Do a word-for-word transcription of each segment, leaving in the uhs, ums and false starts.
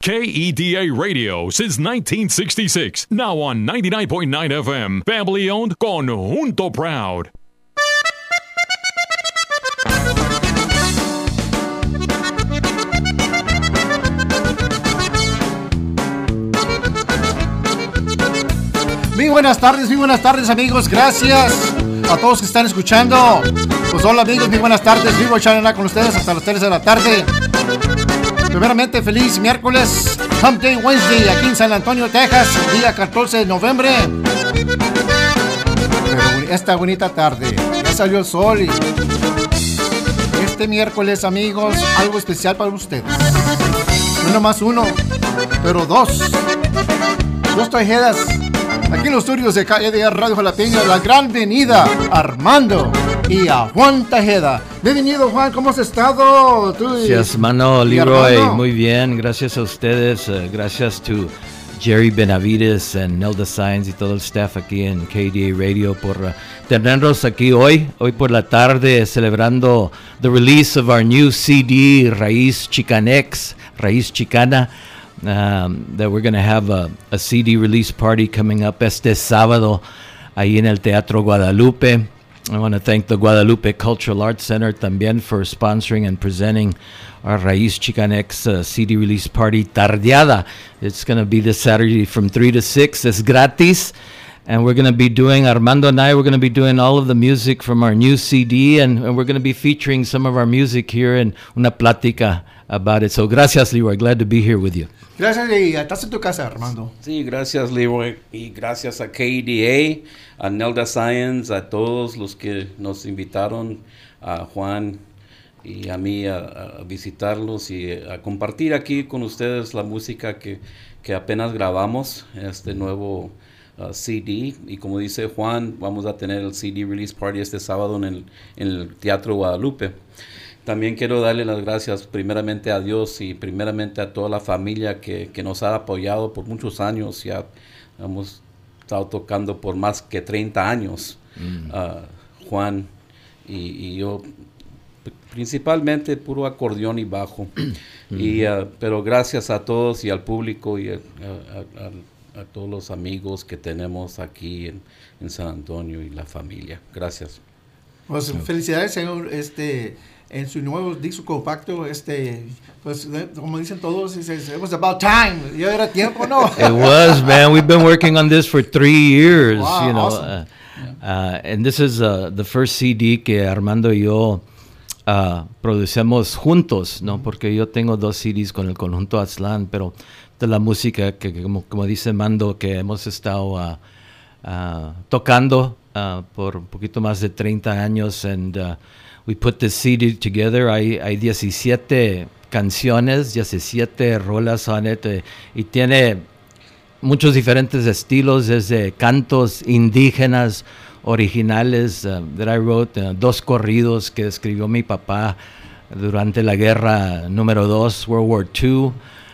K E D A Radio since nineteen sixty-six. Now on ninety-nine point nine F M. Family owned, Conjunto Proud. Muy buenas tardes, muy buenas tardes amigos, gracias a todos que están escuchando. Pues hola amigos, muy buenas tardes, vivo echando con ustedes hasta las tres de la tarde. Primeramente, feliz miércoles, Hump Day Wednesday, aquí en San Antonio, Texas, día catorce de noviembre. Pero esta bonita tarde, ya salió el sol y este miércoles amigos, algo especial para ustedes. No nomás uno, pero dos. Dos trajeras. Aquí en los estudios de K E D A Radio Jalapeño, la gran venida Armando y a Juan Tejeda. Bienvenido Juan, ¿cómo has estado? ¿Tú gracias, mano, Leroy, muy bien, gracias a ustedes, uh, gracias to Jerry Benavides and Nelda Sainz y todo el staff aquí en K E D A Radio por uh, tenernos aquí hoy, hoy por la tarde, celebrando the release of our new C D, Raíz Chicanex, Raíz Chicana. Um, that we're going to have a, a C D release party coming up este sábado ahí en el Teatro Guadalupe. I want to thank the Guadalupe Cultural Arts Center también for sponsoring and presenting our Raíz Chicanex uh, C D release party Tardeada. It's going to be this Saturday from three to six. It's gratis. And we're going to be doing, Armando and I, we're going to be doing all of the music from our new C D, and, and we're going to be featuring some of our music here in una plática about it. So gracias, Leroy. Glad to be here with you. Gracias, y estás en tu casa, Armando. Sí, gracias, Leroy, y gracias a K E D A, a Nelda Sainz, a todos los que nos invitaron, a Juan y a mí a, a visitarlos y a compartir aquí con ustedes la música que, que apenas grabamos, este nuevo uh, C D. Y como dice Juan, vamos a tener el C D Release Party este sábado en el, en el Teatro Guadalupe. También quiero darle las gracias primeramente a Dios y primeramente a toda la familia que, que nos ha apoyado por muchos años. Ya hemos estado tocando por más que treinta años, mm. uh, Juan y, y yo, principalmente puro acordeón y bajo. Mm. y, uh, pero gracias a todos y al público y a, a, a, a todos los amigos que tenemos aquí en, en San Antonio y la familia. Gracias. Pues felicidades, señor, este... en su nuevo disco compacto, este, pues, como dicen todos, it was about time. Ya era tiempo, ¿no? It was, man. We've been working on this for three years, wow, you know. Awesome. Uh, uh, and this is uh, the first C D que Armando y yo uh, producemos juntos, ¿no? Porque yo tengo dos C Ds con el Conjunto Aztlán, pero de la música que, que como, como dice Mando, que hemos estado uh, uh, tocando uh, por un poquito más de treinta años, and uh, we put this C D together. Hay, hay diecisiete canciones, diecisiete rolas on it, eh, y tiene muchos diferentes estilos, desde cantos indígenas originales uh, that I wrote, uh, dos corridos que escribió mi papá durante la guerra número dos, World War Two,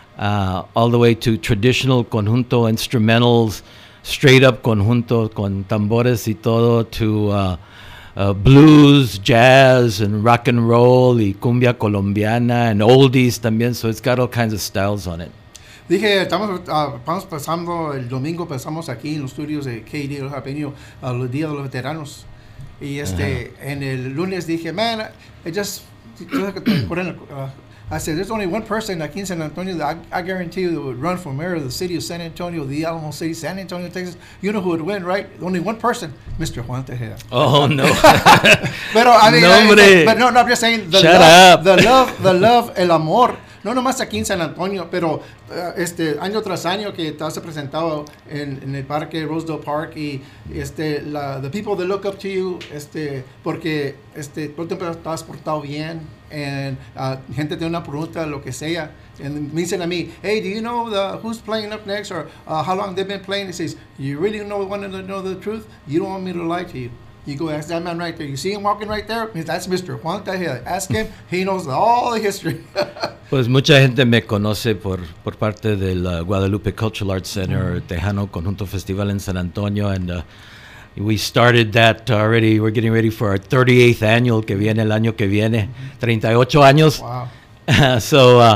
uh, all the way to traditional conjunto instrumentals, straight up conjunto con tambores y todo, to uh, Uh, blues, jazz, and rock and roll, y cumbia colombiana, and oldies también, so it's got all kinds of styles on it. Dije, estamos, uh, estamos pasando, el domingo pasamos aquí en los estudios de K E D A Jalapeño, a los días de los veteranos, y este, uh-huh. en el lunes dije, man, I just, uh, I said, there's only one person aquí en San Antonio that I, I guarantee you that would run for mayor of the city of San Antonio, the Alamo City, San Antonio, Texas. You know who would win, right? Only one person, Mister Juan Tejeda. Oh, no. Pero, I mean, no, I, I, but no, no, I'm just saying, the Shut love, up. the love, the love, el amor. No nomás aquí en San Antonio, pero uh, este año tras año que te has presentado en, en el parque Rosedale Park, y este la the people that look up to you, este porque este todo el tiempo te has portado bien, and uh, gente tiene una pregunta, lo que sea, and me dicen a mí, hey, do you know the who's playing up next, or uh, how long they've been playing? He says, you really know want to know the truth? You don't want me to lie to you. You go ask that man right there. You see him walking right there? That's Mister Juan Tejeda. Ask him. He knows all the history. Pues mucha gente me conoce por, por parte del uh, Guadalupe Cultural Arts Center, mm-hmm. Tejano Conjunto Festival en San Antonio, and uh, we started that already. We're getting ready for our thirty-eighth annual que viene el año que viene. Mm-hmm. thirty-ocho años. Wow. so, uh,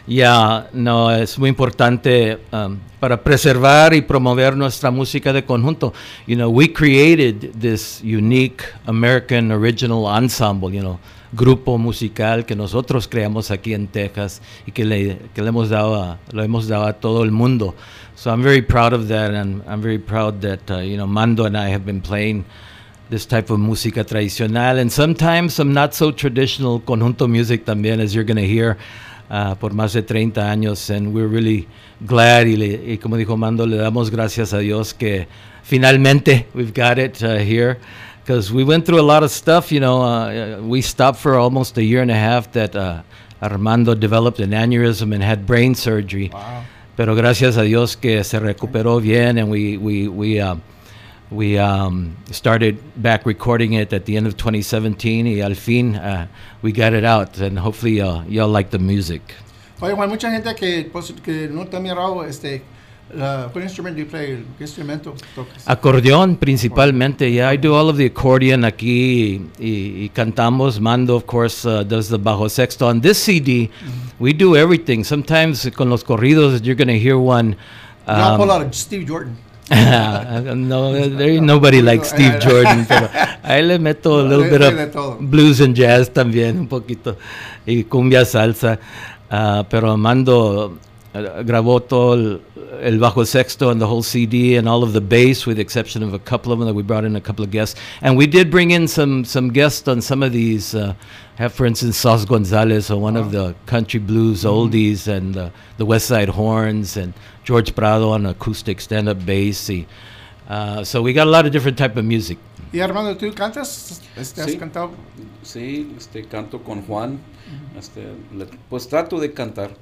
Ya, no, es muy importante um, para preservar y promover nuestra música de conjunto. You know, we created this unique American original ensemble, you know, grupo musical que nosotros creamos aquí en Texas y que le, que le hemos dado a, lo hemos dado a todo el mundo. So I'm very proud of that, and I'm very proud that, uh, you know, Mando and I have been playing this type of música tradicional, and sometimes some not so traditional conjunto music también, as you're going to hear. Uh, por más de treinta años, and we're really glad, y, le, y como dijo Mando, le damos gracias a Dios que finalmente we've got it uh, here, because we went through a lot of stuff, you know, uh, we stopped for almost a year and a half that uh, Armando developed an aneurysm and had brain surgery. Wow. Pero gracias a Dios que se recuperó bien, and we, we, we, uh, we um, started back recording it at the end of twenty seventeen, y al fin uh, we got it out, and hopefully uh, y'all like the music. Oye, Juan, mucha gente que, pues, que no te ha mirado, este, uh, ¿qué instrumento do you play? ¿Qué instrumento tocas? Acordeón principalmente. Yeah, I do all of the accordion aquí, y, y cantamos. Mando, of course, uh, does the bajo sexto. On this C D, mm-hmm. we do everything. Sometimes con los corridos, you're going to hear one. Um, I'll pull out Steve Jordan. No, there ain't nobody like Steve Jordan, pero ahí le meto a little bit of blues and jazz también, un poquito, y cumbia, salsa, uh, pero Mando uh, grabó todo el, el bajo sexto and the whole C D and all of the bass, with the exception of a couple of them that we brought in a couple of guests, and we did bring in some some guests on some of these. Uh, have, for instance, Sauce Gonzalez, or one wow. of the country blues mm-hmm. oldies, and uh, the West Side Horns, and George Prado on acoustic stand-up bass. Y, uh, so we got a lot of different type of music. Y Armando, ¿tú cantas? Este, ¿Has sí. cantado? Sí, este, canto con Juan. Este, le, pues trato de cantar.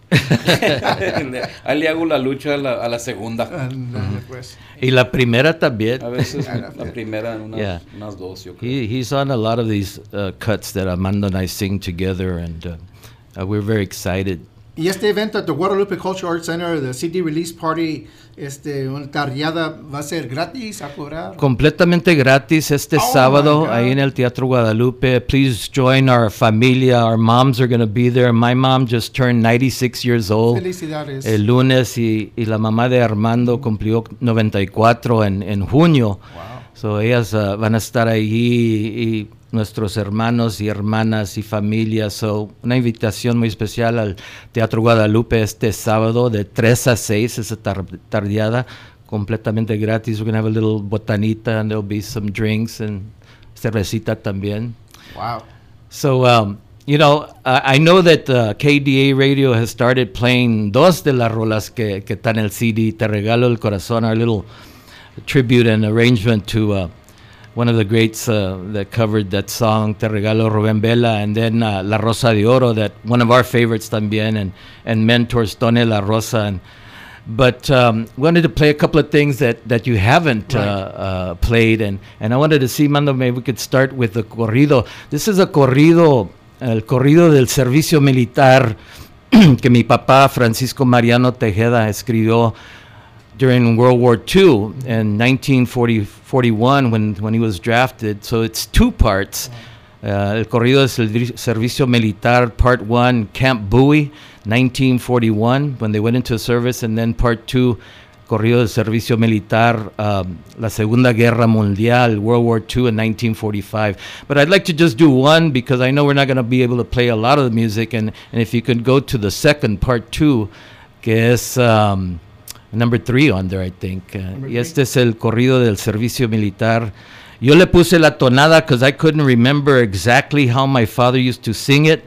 Ahí le hago la lucha a la, a la segunda. Uh-huh. Pues. Y la primera también. A veces la primera, unas, yeah. unas dos, yo creo. He, he's on a lot of these uh, cuts that Armando and I sing together, and uh, uh, we're very excited. Y este evento, the Guadalupe Cultural Arts Center, the C D Release Party, este, una tardeada, ¿va a ser gratis, a cobrar? Completamente gratis este oh sábado ahí en el Teatro Guadalupe. Please join our familia. Our moms are going to be there. My mom just turned ninety-six years old. Felicidades. El lunes, y, y la mamá de Armando cumplió noventa y cuatro en, en junio. Wow. So ellas uh, van a estar allí, y nuestros hermanos y hermanas y familias. So, una invitación muy especial al Teatro Guadalupe este sábado de tres a seis, esa tar- tardeada, completamente gratis. We're going to have a little botanita, and there'll be some drinks and cervecita también. Wow. So, um, you know, I, I know that uh, K D A Radio has started playing dos de las rolas que, que están en el C D. Te regalo el corazón, our little tribute and arrangement to uh, one of the greats uh, that covered that song, Te Regalo Rubén Vela, and then uh, La Rosa de Oro, that one of our favorites también, and, and mentors, Tone La Rosa. And, but um, wanted to play a couple of things that, that you haven't right. uh, uh, played, and, and I wanted to see, Mando, maybe we could start with the corrido. This is a corrido, el corrido del servicio militar que mi papá, Francisco Mariano Tejeda, escribió during World War Two in nineteen forty-one when, when he was drafted. So it's two parts. Uh, el corrido del servicio militar, part one, Camp Bowie, nineteen forty-one, when they went into service, and then part two, corrido del servicio militar, um, la Segunda Guerra Mundial, World War Two in nineteen forty-five. But I'd like to just do one, because I know we're not going to be able to play a lot of the music, and, and if you could go to the second, part two, que es... Um, Number three on there, I think. Uh, y este es el corrido del servicio militar. Yo le puse la tonada because I couldn't remember exactly how my father used to sing it.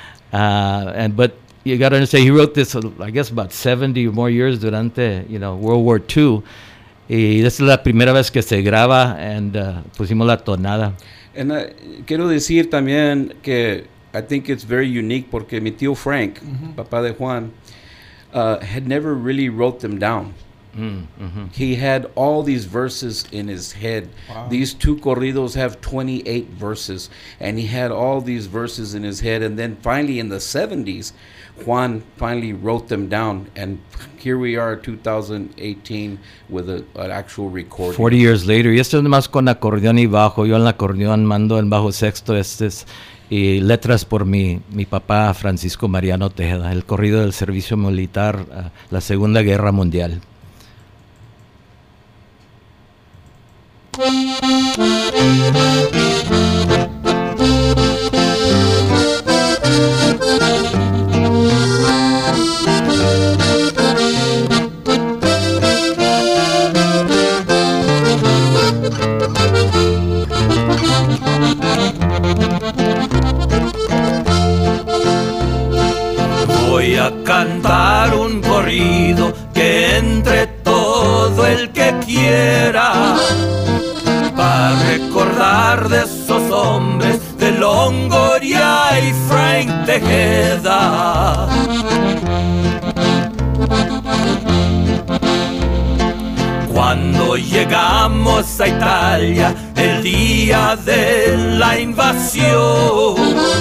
Uh, and but you got to understand, he wrote this, uh, I guess, about seventy or more years durante, you know, World War Two. Y esta es la primera vez que se graba, and uh, pusimos la tonada. And, uh, quiero decir también que I think it's very unique porque mi tío Frank, mm-hmm. papá de Juan, Uh, had never really wrote them down. Mm, mm-hmm. He had all these verses in his head. Wow. These two corridos have twenty-eight verses, and he had all these verses in his head. And then finally in the seventies, Juan finally wrote them down, and here we are, two thousand eighteen, with a, an actual recording. forty years later, y esto es más con acordeón y bajo. Yo en el acordeón, Mando en bajo sexto. Este es, y letras por mi, mi papá Francisco Mariano Tejeda, el corrido del servicio militar, uh, la Segunda Guerra Mundial. Voy a cantar un corrido que entre todo el que quiera, para recordar de esos hombres de Longoria y Frank Tejeda. Cuando llegamos a Italia el día de la invasión,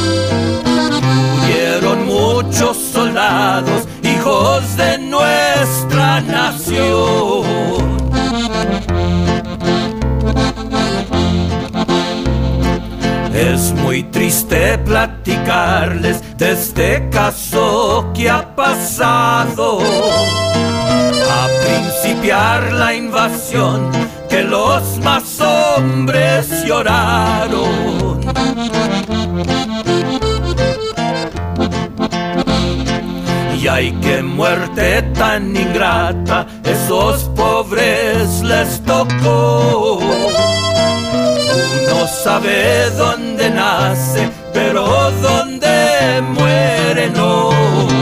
murieron muchos soldados, hijos de nuestra nación. Es muy triste platicarles de este caso que ha pasado. A principiar la invasión, que los más hombres lloraron. Y ay, qué muerte tan ingrata, esos pobres les tocó. Uno sabe dónde nace, pero dónde muere no.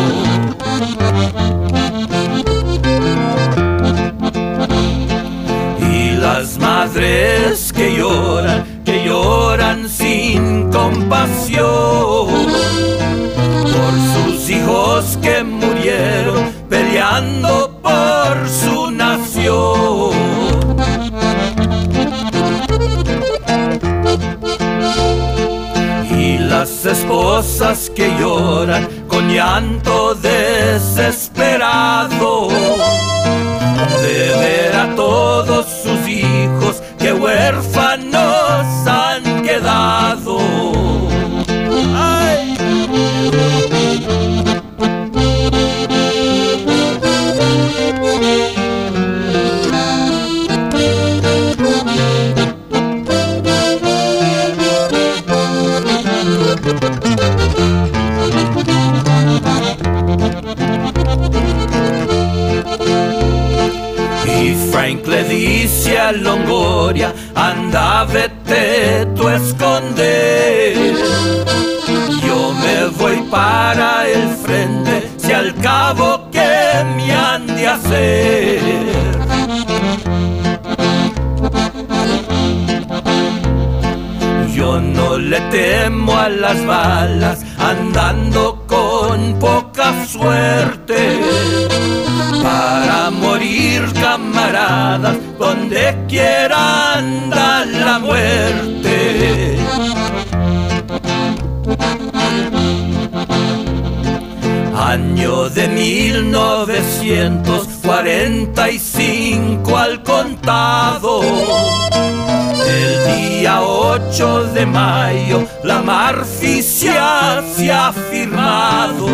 Y las madres que lloran, que lloran sin compasión, por sus hijos que murieron peleando por su nación. Y las esposas que lloran con llanto desesperado, de ver a todos sus hijos que huérfanos han quedado. ¡Ay! Y Frank le dice a Longoria, anda, vete tú a esconder. Yo me voy para el frente, si al cabo que me han de hacer. Yo no le temo a las balas, andando con poca suerte. Para morir, camaradas, donde quiera anda la muerte. Año de mil novecientos cuarenta y cinco al contado. El día ocho de mayo la marficia se ha firmado.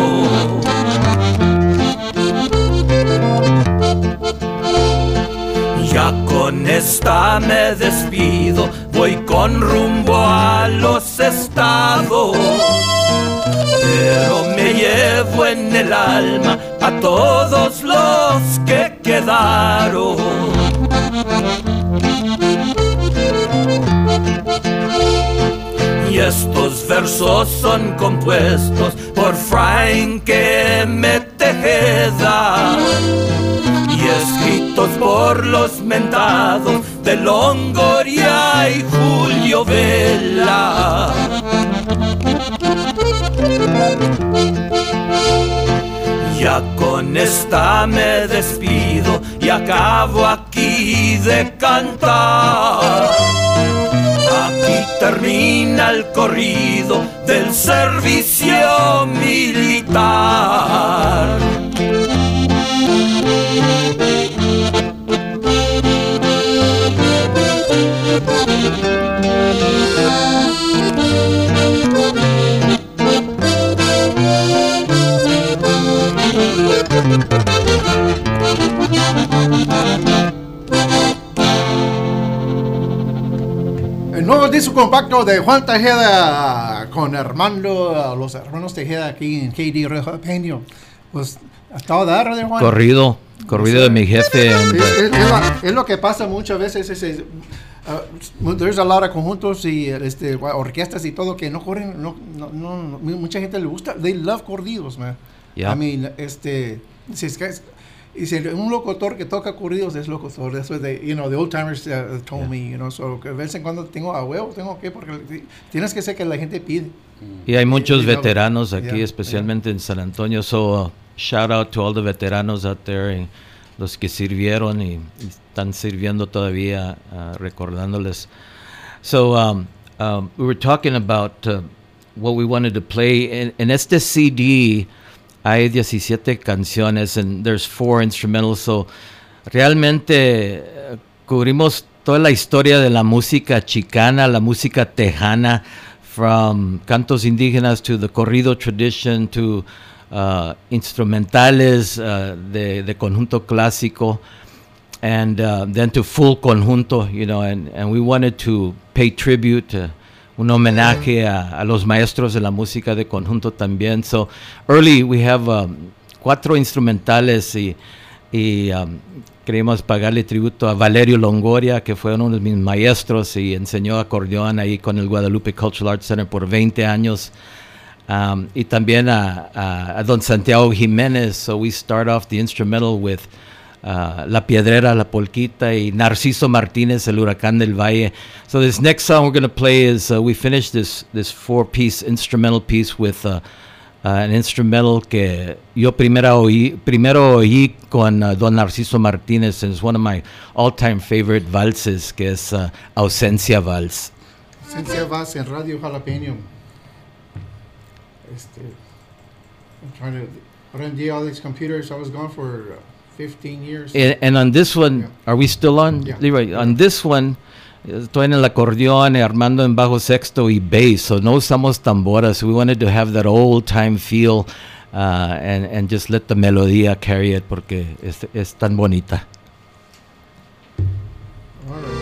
Ya con esta me despido, voy con rumbo a los estados, pero me llevo en el alma a todos los que quedaron. Y estos versos son compuestos por Frank M. Tejeda y escritos por los mentados de Longoria y Julio Vela. Ya con esta me despido y acabo aquí de cantar. Aquí termina el corrido del servicio militar. disco compacto de Juan Tejeda con Armando, los hermanos Tejeda aquí en K D Radio Jalapeño. Pues, ¿hasta dar de Juan? Corrido, corrido de mi jefe. And, es, es, es, la, es lo que pasa muchas veces. Es, es, uh, there's a lot of conjuntos y este, orquestas y todo que no corren, no, no, no, mucha gente le gusta. They love corridos, man. Yeah. I mean, este, si es que es, y si un locutor que toca corridos es locutor. Eso de, you know, the old timers uh, told yeah. me, you know, so que de vez en cuando tengo a huevo, tengo que, porque tienes que ser que la gente pide. Y hay muchos y, veteranos you aquí, know, especialmente yeah. en San Antonio. So, uh, shout out to all the veteranos out there, y los que sirvieron y, y están sirviendo todavía, uh, recordándoles. So, um, um, we were talking about uh, what we wanted to play. En, en este C D hay diecisiete canciones, and there's four instrumentals. So, realmente uh, cubrimos toda la historia de la música chicana, la música tejana, from cantos indígenas to the corrido tradition to uh, instrumentales uh, de, de conjunto clásico, and uh, then to full conjunto, you know, and, and we wanted to pay tribute, uh, un homenaje a, a los maestros de la música de conjunto también. So early we have um, cuatro instrumentales y, y um, queremos pagarle tributo a Valerio Longoria, que fue uno de mis maestros y enseñó acordeón ahí con el Guadalupe Cultural Arts Center por veinte años. Um, y también a, a, a don Santiago Jiménez. So we start off the instrumental with uh, La Piedrera, La Polquita, y Narciso Martínez, El Huracán del Valle. So this next song we're going to play is, uh, we finished this, this four-piece instrumental piece with uh, uh, an instrumental que yo primero oí, primero oí con uh, don Narciso Martínez, and it's one of my all-time favorite valses, que es uh, Ausencia Vals. Ausencia Vals en Radio Jalapeño. Este, I'm trying to run all these computers. I was gone for uh, fifteen years. And, and on this one, yeah. Are we still on? Yeah. Leroy, yeah. On this one, estoy en el acordeón, Armando en bajo sexto y bass, so no usamos tamboras. We wanted to have that old time feel uh, and, and just let the melodía carry it porque es, es tan bonita. All right.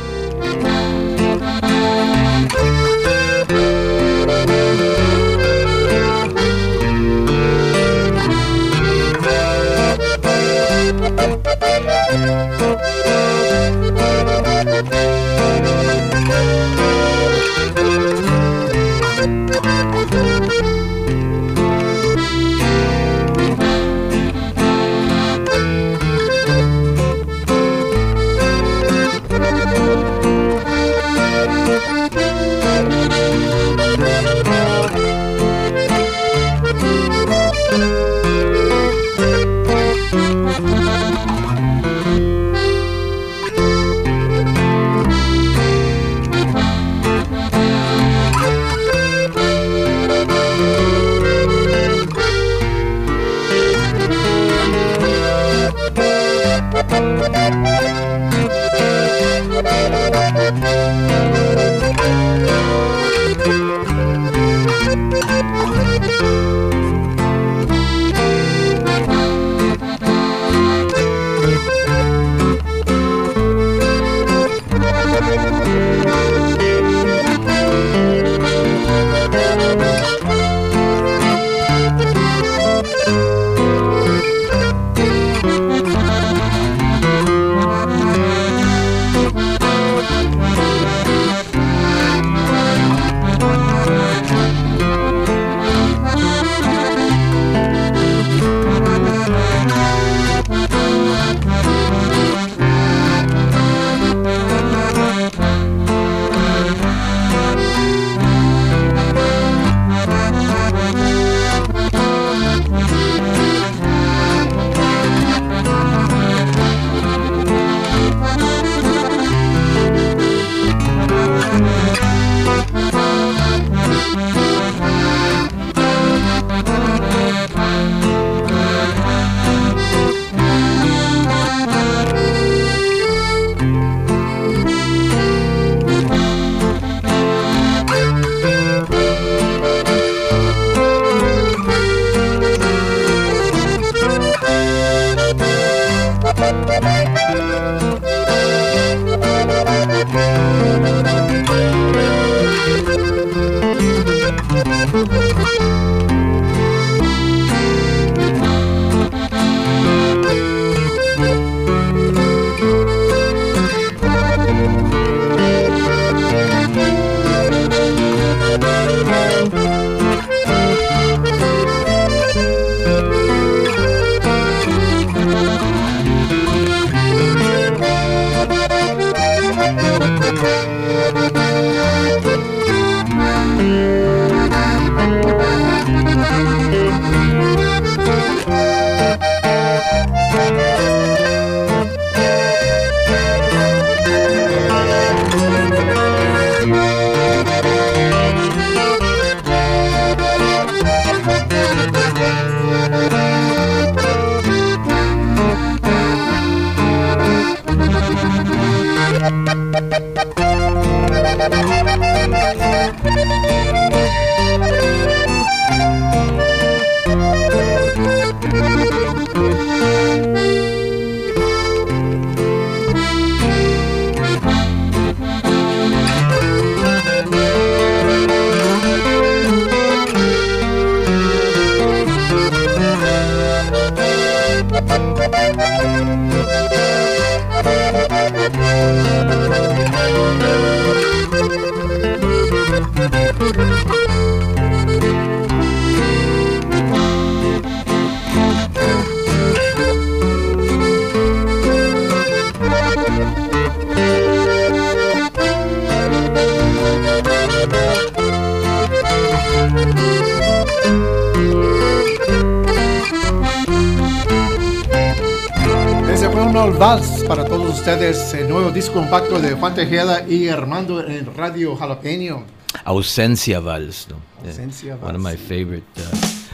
Ese fue un old vals para todos ustedes, el nuevo disco compacto de Juan Tejeda y Armando en Radio Jalapeño. Ausencia Vals, no? Ausencia Yeah, Vals. one of my favorite. Uh,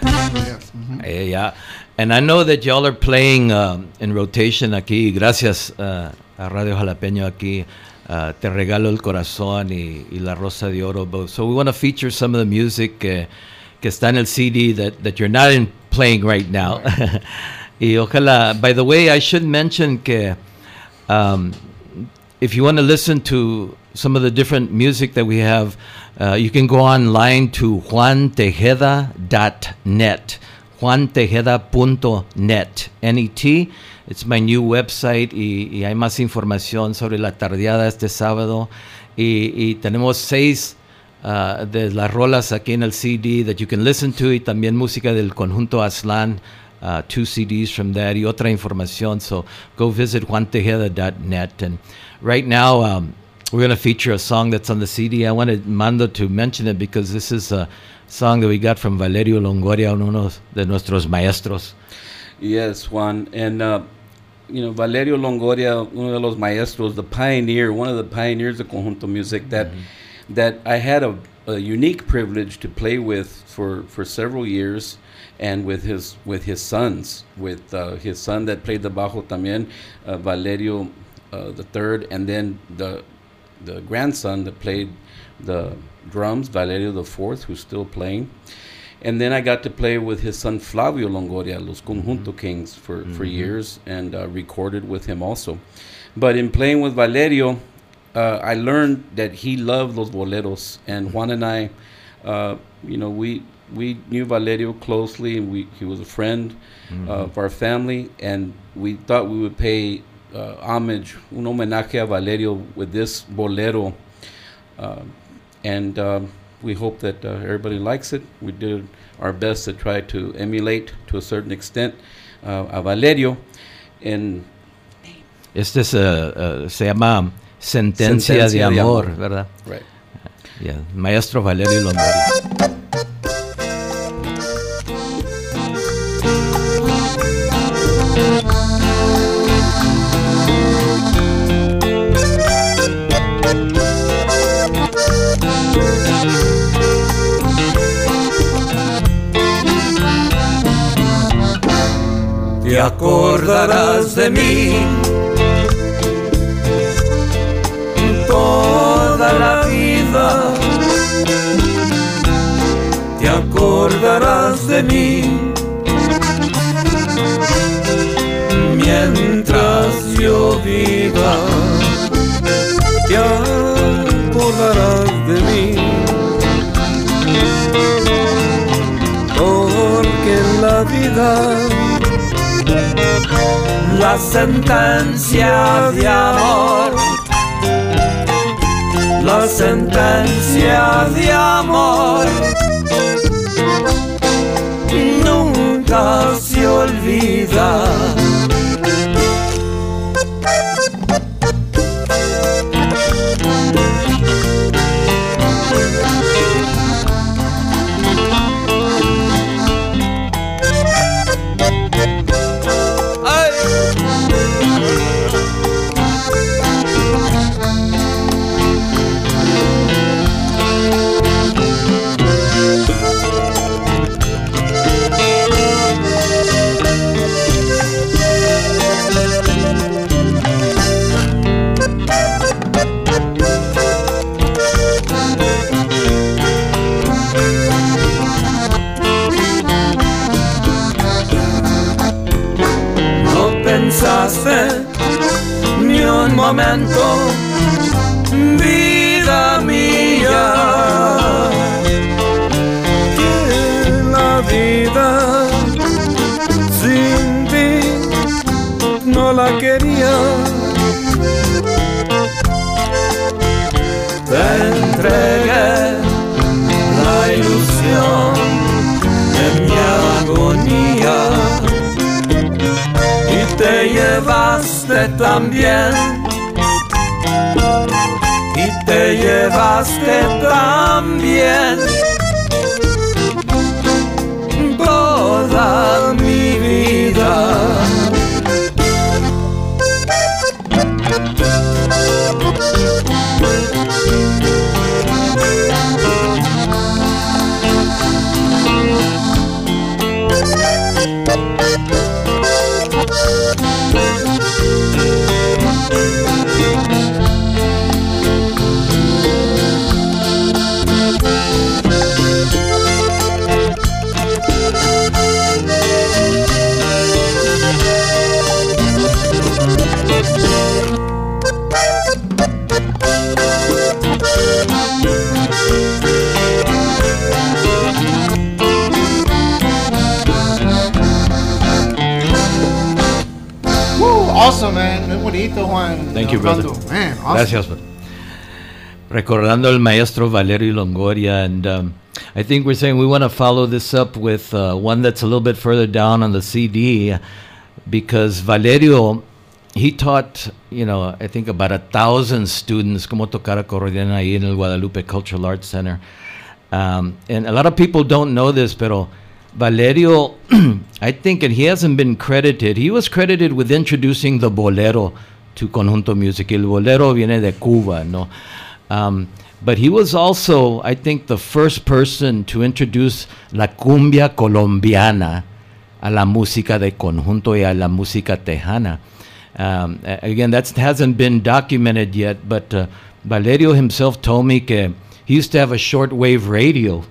Yes. Mhm. eh, yeah, and I know that y'all are playing um, in rotation aquí. Gracias uh, a Radio Jalapeño aquí. Uh, Te regalo el corazón y, y La Rosa de Oro. Both. So we want to feature some of the music que, que está en el C D that, that you're not in playing right now. Right. Y ojalá. By the way, I should mention que um, if you want to listen to some of the different music that we have, uh, you can go online to juan tejeda dot net. juan tejeda punto net. N E T. It's my new website y, y hay más información sobre la tardeada este sábado. Y, y tenemos seis uh, de las rolas aquí en el C D that you can listen to y también música del Conjunto Aztlán. Uh, two C Ds from that y otra información. So go visit juan tejeda dot net. And right now, um, we're going to feature a song that's on the C D. I wanted Mando to mention it because this is a song that we got from Valerio Longoria, uno de nuestros maestros. Yes, Juan. And, uh, you know, Valerio Longoria, uno de los maestros, the pioneer, one of the pioneers of Conjunto Music that mm-hmm. that I had a, a unique privilege to play with for, for several years. And with his with his sons, with uh, his son that played the bajo también, uh, Valerio uh, the third, and then the the grandson that played the drums, Valerio the fourth, who's still playing. And then I got to play with his son Flavio Longoria, Los Conjunto Kings, for, mm-hmm. for years, and uh, recorded with him also. But in playing with Valerio, uh, I learned that he loved los boleros, and Juan and I, uh, you know, we. We knew Valerio closely, and we, he was a friend mm-hmm. uh, of our family, and we thought we would pay uh, homage, un homenaje a Valerio with this bolero, uh, and uh, we hope that uh, everybody likes it. We did our best to try to emulate, to a certain extent, uh, a Valerio. And este es, uh, uh, se llama Sentencia, Sentencia de, de Amor, amor, ¿verdad? Right. Yeah, Maestro Valerio Longoria. Te acordarás de mí toda la vida, te acordarás de mí mientras yo viva, te acordarás de mí, porque en la vida la sentencia de amor, la sentencia de amor nunca se olvida. Ni un momento, vida mía, que la vida sin ti no la quería. Te entregué la ilusión de mi agonía y te llevaste también, y te llevaste también toda mi vida. Awesome, man. Muy bonito, Juan. Thank you, brother. Man, awesome. Gracias, brother. Recordando el maestro Valerio Longoria, and um, I think we're saying we want to follow this up with uh, one that's a little bit further down on the C D, because Valerio, he taught, you know, I think about a thousand students cómo tocar acordeón ahí in el Guadalupe Cultural Arts Center. Um, and a lot of people don't know this, pero Valerio, I think, and he hasn't been credited, he was credited with introducing the bolero to Conjunto Music. El bolero viene de Cuba, no? Um, but he was also, I think, the first person to introduce la cumbia colombiana a la música de conjunto y a la música tejana. Um, again, that hasn't been documented yet, but uh, Valerio himself told me que he used to have a shortwave radio,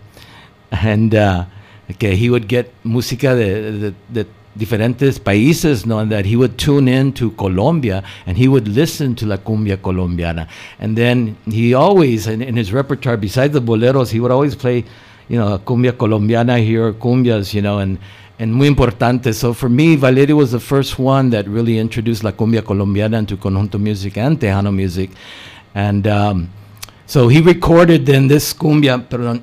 and uh, que he would get música de, de, de diferentes países, no, and that he would tune in to Colombia and he would listen to la cumbia colombiana. And then he always, in, in his repertoire, besides the boleros, he would always play, you know, cumbia colombiana here, cumbias, you know, and and muy importante. So for me, Valerio was the first one that really introduced la cumbia colombiana into conjunto music and tejano music. And um, so he recorded then this cumbia, perdón,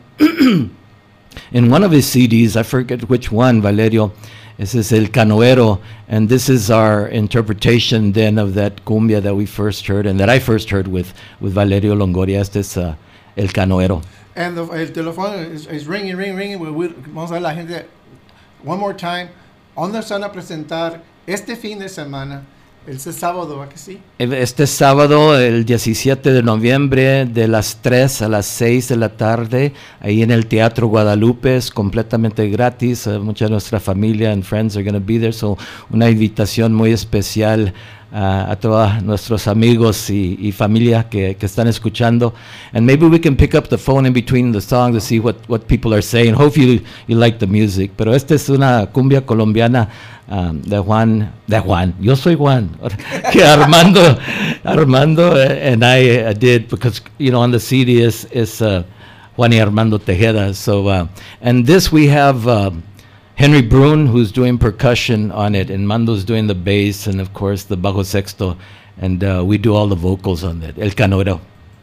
in one of his C Ds, I forget which one, Valerio. This is El Canoero, and this is our interpretation then of that cumbia that we first heard and that I first heard with, with Valerio Longoria. Este es uh, El Canoero. And the, el teléfono is, is ringing, ringing, ringing. We, we, vamos a ver la gente one more time. ¿Dónde se van a presentar este fin de semana? Este sábado, ¿a que sí? Este sábado, el diecisiete de noviembre, de las tres a las seis de la tarde, ahí en el Teatro Guadalupe, es completamente gratis. Uh, mucha de nuestra familia and friends are going to be there, so una invitación muy especial uh, a todos nuestros amigos y, y familia que, que están escuchando. And maybe we can pick up the phone in between the songs to see what, what people are saying. Hopefully you, you like the music. Pero esta es una cumbia colombiana Um, de Juan, de Juan, yo soy Juan, que Armando, Armando and I uh, did, because, you know, on the C D is, is uh, Juan y Armando Tejeda. So, uh, and this we have uh, Henry Brun, who's doing percussion on it, and Mando's doing the bass, and of course the bajo sexto, and uh, we do all the vocals on it, El Canoero.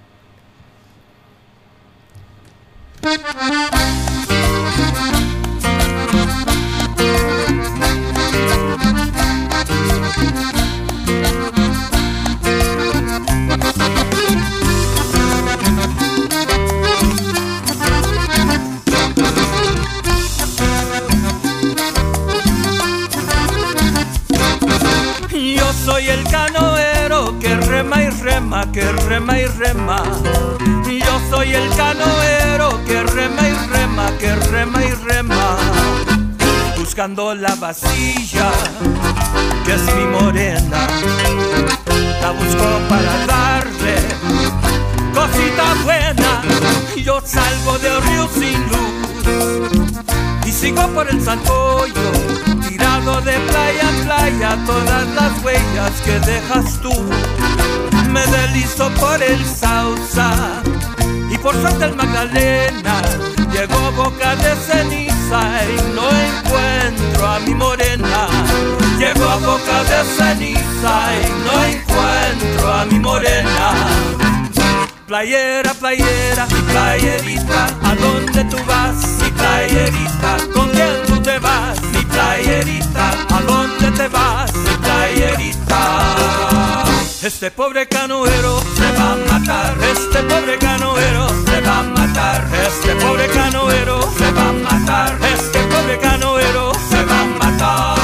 Soy el canoero que rema y rema, que rema y rema. Yo soy el canoero que rema y rema, que rema y rema. Buscando la vasilla que es mi morena. La busco para darle cosita buena. Yo salgo del río sin luz y sigo por el Santoyo, tirado de playa a playa, todas las huellas que dejas tú. Me deslizo por el Sausa y por Santa el Magdalena. Llego Boca de Ceniza y no encuentro a mi morena. Llego a boca de ceniza y no encuentro a mi morena. Playera, playera, mi playerita, ¿a dónde tú vas? Mi playerita, ¿con quién tú te vas? Mi playerita, ¿a dónde te vas? Mi playerita. Este pobre canoero se va a matar, este pobre canoero se va a matar, este pobre canoero se va a matar, este pobre canoero se va a matar.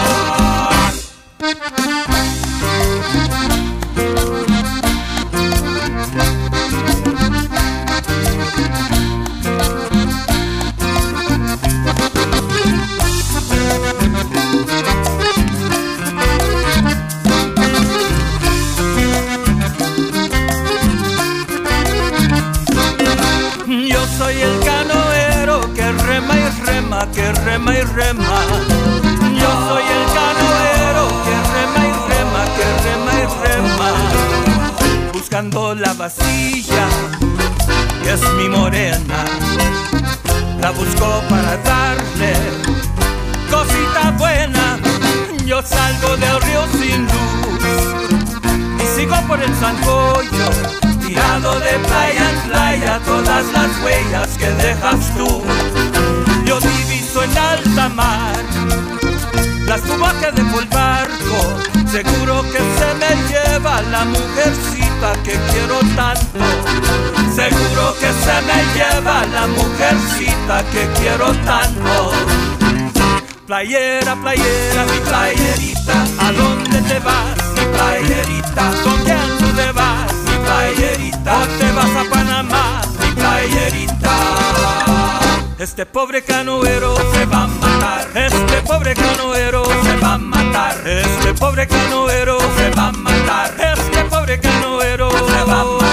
Yo soy el canoero que rema y rema, que rema y rema. Yo soy el canoero que rema y rema, que rema y rema. Buscando la vasilla, y es mi morena. La busco para darle cosita buena. Yo salgo del río sin luz y sigo por el Sancoyo, tirado de playa en playa, todas las huellas que dejas tú. Yo diviso en alta mar la espuma que dejó el barco, seguro que se me lleva la mujercita que quiero tanto. Seguro que se me lleva la mujercita que quiero tanto. Playera, playera, mi playerita, ¿a dónde te vas? Mi playerita, ¿con quién tú te vas? Mi playerita, ¿o te vas a Panamá? Mi playerita. Este pobre canoero se va a matar, este pobre canoero se va a matar, este pobre canoero se va a matar, este pobre canoero se va a matar.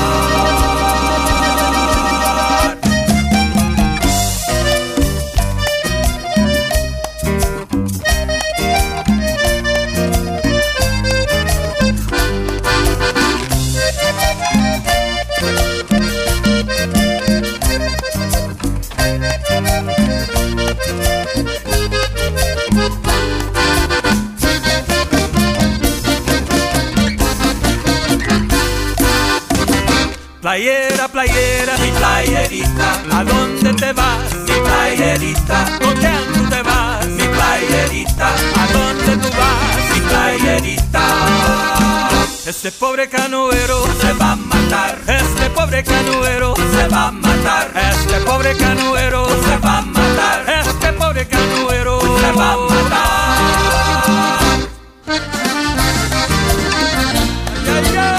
Playera, playera, mi playerita, ¿a dónde te vas? Mi playerita, ¿con quién tú te vas? Mi playerita, ¿a dónde tú vas? Mi playerita. Este pobre canoero se va a matar, este pobre canoero se va a matar, este pobre canoero se va a matar, este pobre canoero se va a matar. Ay, ay, ay.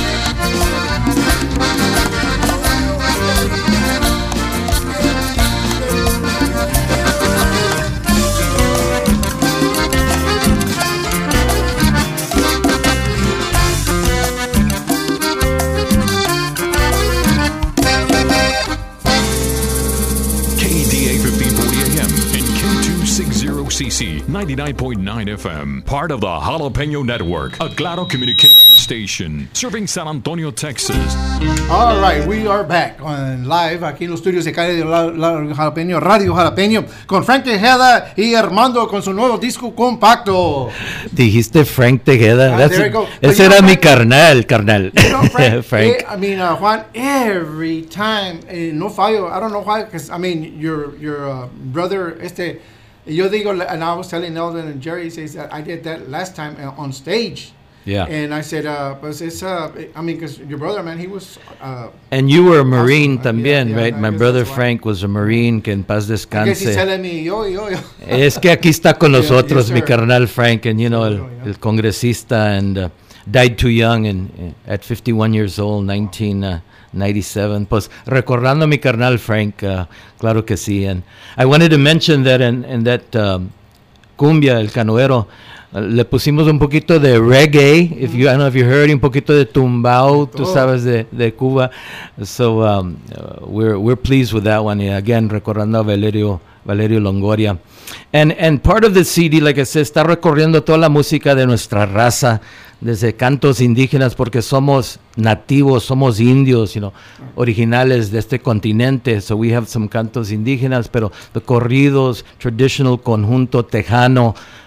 C C ninety-nine point nine F M, part of the Jalapeno Network, a Claro communication station, serving San Antonio, Texas. All right, we are back on live aquí en los estudios de calle de la, la Jalapeño, Radio Jalapeño, con Frank Tejeda y Armando con su nuevo disco compacto. Dijiste Frank Tejeda. Ah, That's- there we go. ese But, you era know, mi Frank- carnal, carnal. You know, Frank, Frank. eh, I mean, uh, Juan, every time, eh, no fallo, I don't know why, because, I mean, your your uh, brother, este, yo digo, and I was telling Nelson and Jerry, he says that I did that last time uh, on stage. Yeah. And I said, uh, pues it's, uh, I mean, because your brother, man, he was, uh, And you were a Marine Awesome. también, Yeah, yeah, right? I My guess brother that's why. Frank was a Marine, que en paz I guess he's descanse. telling me, yo, yo, yo. Es que aquí está con Yeah, nosotros yes, mi sir. carnal Frank, and you know, el, Yeah, yeah. el congresista, and uh, died too young, and uh, at fifty-one years old, nineteen ninety-seven. Pues recordando a mi carnal Frank, uh, claro que sí. And I wanted to mention that in, in that um, cumbia, el canoero, uh, le pusimos un poquito de reggae, if you, I don't know if you heard, un poquito de tumbao, tú Oh. sabes, de, de Cuba. So um, uh, we're we're pleased with that one. Yeah, again, recordando a Valerio Valerio Longoria. And and part of the C D, like I said, está recorriendo toda la música de nuestra raza, desde cantos indígenas, porque somos nativos, somos indios, you know, originales de este continente. So we have some cantos indígenas, pero the corridos, traditional conjunto tejano,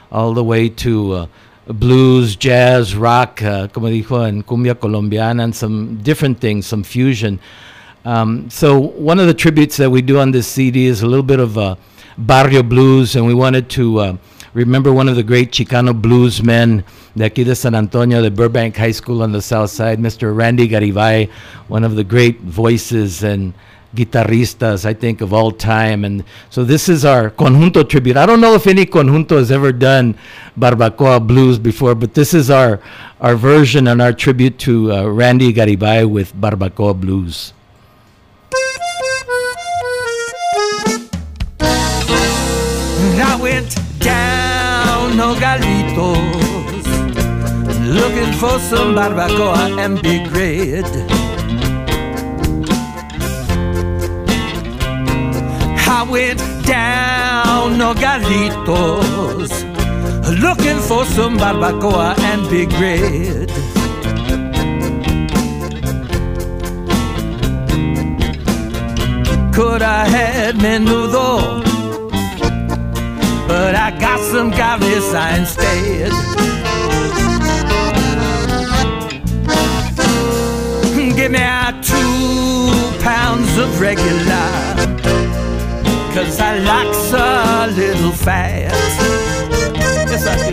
all the way to uh, blues, jazz, rock, uh, como dijo, en cumbia colombiana, and some different things, some fusion. Um, so one of the tributes that we do on this C D is a little bit of uh, barrio blues, and we wanted to uh, remember one of the great Chicano blues men de aquí de San Antonio, de Burbank High School on the south side, Mister Randy Garibay, one of the great voices and guitarristas, I think, of all time. And so this is our conjunto tribute. I don't know if any conjunto has ever done Barbacoa blues before, but this is our, our version and our tribute to uh, Randy Garibay with Barbacoa blues. I went down Nogalitos looking for some barbacoa and big red. I went down Nogalitos looking for some barbacoa and big red. Could I had menudo, but I got some cabeza instead. Give me out two pounds of regular, cause I like a little fat. Yes, I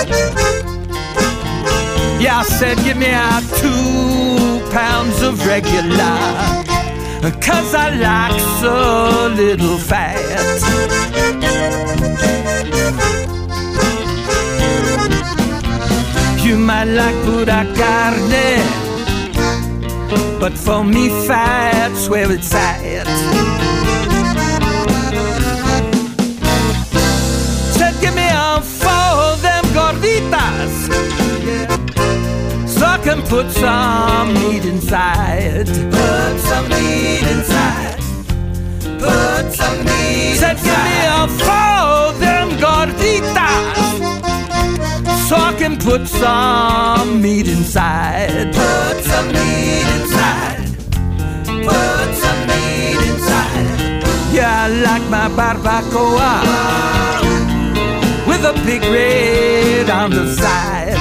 do. Yeah, I said give me out two pounds of regular, cause I like a little fat. You might like pura carne, but for me fat's where it's at. Said give me a four of them gorditas, so I can put some meat inside. Put some meat inside. Put some meat Said inside. Give me a four of them gorditas, so I can put some meat inside. Put some meat inside. Put some meat inside. Yeah, I like my barbacoa with a big red on the side.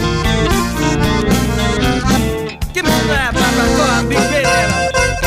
Give me some of that barbacoa and big red.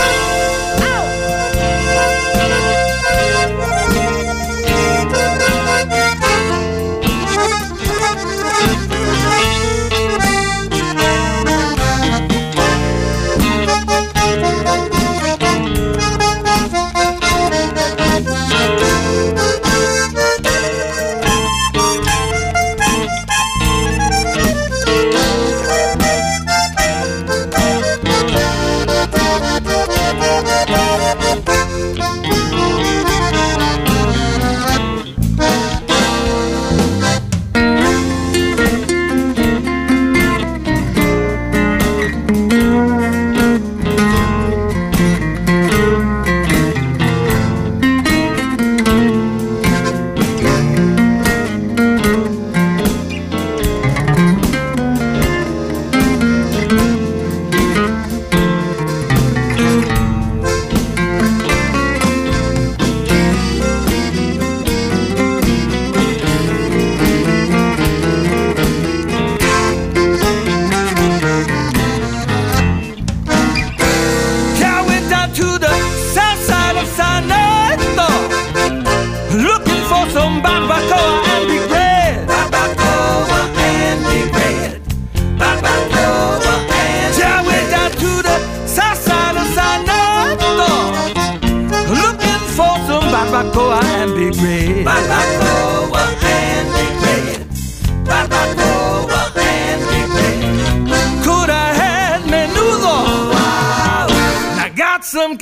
Barbacoa and big red. Barbacoa and big red. Barbacoa and big red. Could I had menudo? Wow. And I got some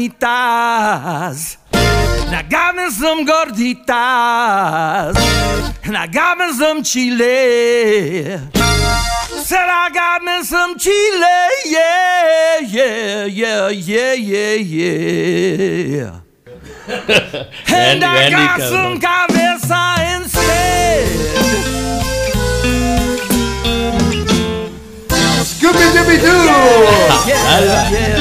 carnitas. And I got me some gorditas. And I got me some chile. Said I got me some chile. Yeah, yeah, yeah, yeah, yeah, yeah. And I Randy got Calvo. some cabeza instead. Scooby Dooby Doo! Yeah, yeah, yeah,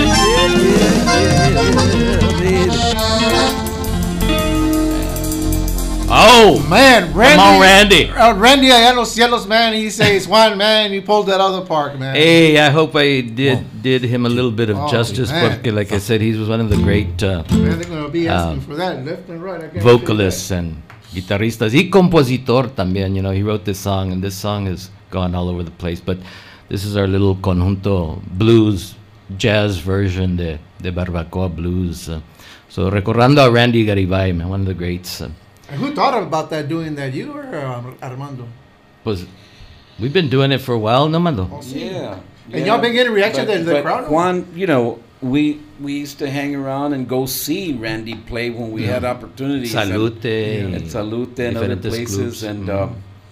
yeah, yeah, baby. Oh, Oh, man, Randy. Come on, Randy. Uh, Randy allá en los cielos, man. He says, Juan, man, you pulled that out of the park, man. Hey, I hope I did did him a little bit of Oh, justice, man. porque like I said, he was one of the great uh, Man, they're going to be asking Um, for that left and right. I can't vocalists and guitarristas y compositor también. You know, he wrote this song, and this song has gone all over the place. But this is our little conjunto blues jazz version de, de Barbacoa Blues. Uh, so recordando a Randy Garibay, man, one of the greats. Uh, And who thought about that, doing that? You or uh, Armando? was we've been doing it for a while, no, Mando? Oh, sí. Yeah. And yeah. y'all been getting reaction But- to the but crowd? Juan, you know, we we used to hang around and go see Randy play when we had opportunities. at- Salute. At Salute and other diferentes places. clubs. And Mhm. um,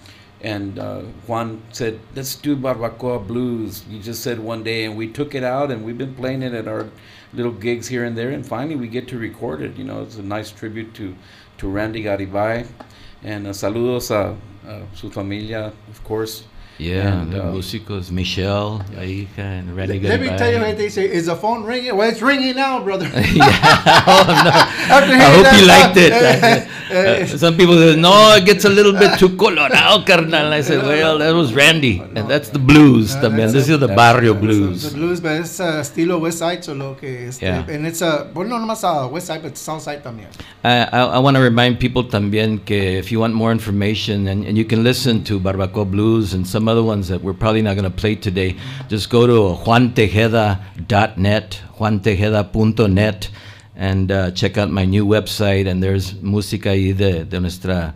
and uh, Juan said, let's do Barbacoa Blues. You just said one day, and we took it out, and we've been playing it at our little gigs here and there. And finally, we get to record it. You know, it's a nice tribute to, to Randy Garibay. And uh, saludos a, a su familia, of course. Yeah, And, the uh, músicos, Michelle, la hija, and Randy Let me Garibay. tell you what they say. Is the phone ringing? Well, it's ringing now, brother. Yeah. Oh, no. After I hearing hope you that liked it. song, Uh, some people say, no, it gets a little bit too colorado, carnal. I said, well, that was Randy. And that's the blues, Uh, también. that's This a- is the that's- barrio that's The blues. blues, but it's uh, estilo West Side, solo que este, Yeah. and it's a, well, no nomás uh, West Side, but South Side también. I, I, I want to remind people también que if you want more information, and, and you can listen to Barbacoa Blues and some other ones that we're probably not going to play today, just go to juan tejeda dot net, juan tejeda punto net, and uh, check out my new website. And there's música ahí de, de nuestra,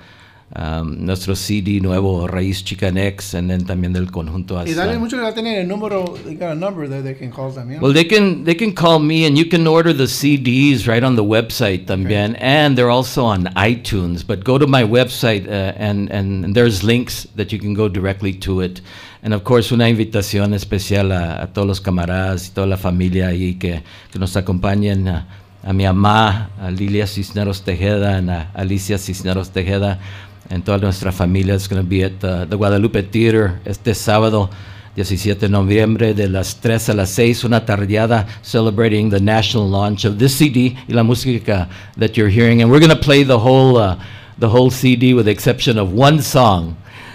um, nuestro C D nuevo, Raíz Chicanex, and then también del conjunto Y dale Aztlán. mucho que ya tienen el número, they got a number there they can call también. Well, they can they can call me, and you can order the C Ds right on the website también, and they're also on iTunes. But go to my website, uh, and, and and there's links that you can go directly to it. And of course, una invitación especial a, a todos los camaradas y toda la familia ahí que, que nos acompañen. A, a mi mamá, a Lilia Cisneros Tejeda, and a Alicia Cisneros Tejeda, and toda nuestra familia is going to be at uh, the Guadalupe Theater este sábado, diecisiete de noviembre, de las tres a las seis, una tardeada celebrating the national launch of this C D y la música that you're hearing. And we're going to play the whole, uh, the whole C D with the exception of one song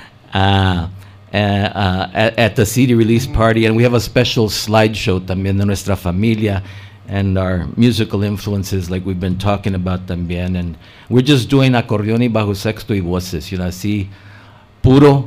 uh, uh, uh, at, at the C D release party. And we have a special slideshow también de nuestra familia and our musical influences like we've been talking about también. And we're just doing acordeón y bajo sexto y voces, you know, así, puro,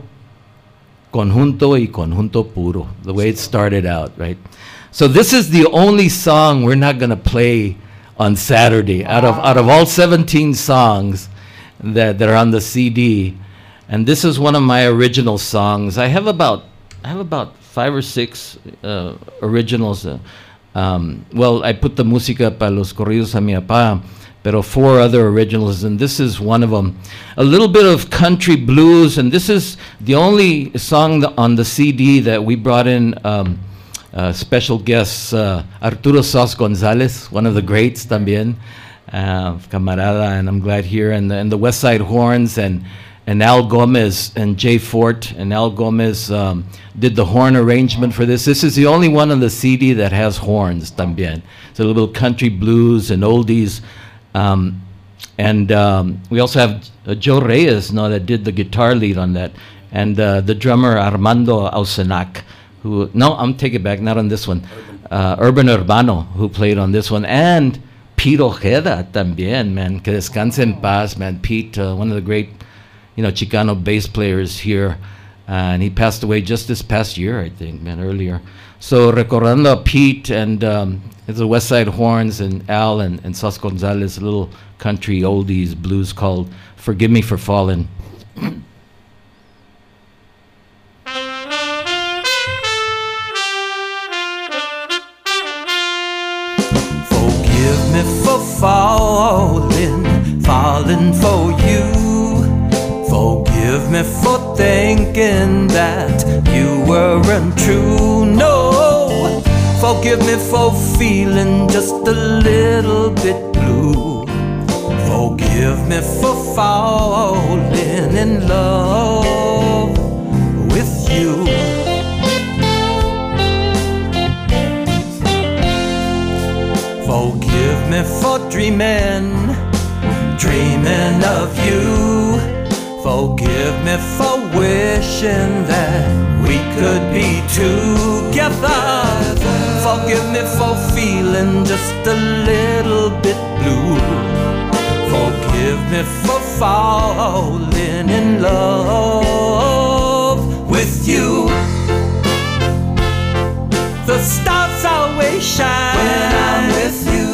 conjunto y conjunto puro, the way it started out, right? So this is the only song we're not going to play on Saturday out of out of all seventeen songs that, that are on the C D. And this is one of my original songs. I have about I have about five or six uh, originals. Uh, um, well, I put the música para los corridos a mi papá, pero four other originals, and this is one of them. A little bit of country blues, and this is the only song th- on the C D that we brought in um, uh, special guests, uh, Arturo Sos Gonzalez, one of the greats también, uh, camarada, and I'm glad here, and the, and the West Side Horns, and and Al Gomez and Jay Fort, and Al Gomez um, did the horn arrangement for this. This is the only one on the C D that has horns también. It's a little country blues and oldies. Um, and um, we also have uh, Joe Reyes, no, that did the guitar lead on that, and uh, the drummer Armando Ausenac, who no, I'm taking it back, not on this one, uh, Urban Urbano, who played on this one, and Pete Ojeda también, man, que descanse en paz, man. Pete, uh, one of the great, you know, Chicano bass players here, uh, and he passed away just this past year, I think, man, earlier. So recordando a Pete and um, it's the West Side Horns and Al and, and Sos Gonzalez, a little country oldies blues called Forgive Me for Falling. Forgive me for falling, falling for you. Forgive me for thinking that you weren't true. No, forgive me for feeling just a little bit blue. Forgive me for falling in love with you. Forgive me for dreaming, dreaming of you. me for wishing that we could be together. Forgive me for feeling just a little bit blue. Forgive me for falling in love with you. The stars always shine when I'm with you.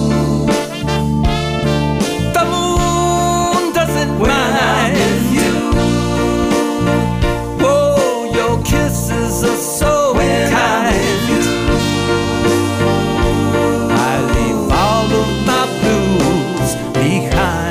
The moon doesn't when mind I'm with you. Oh, your kisses are so when kind. I'm with you. I leave all of my blues behind.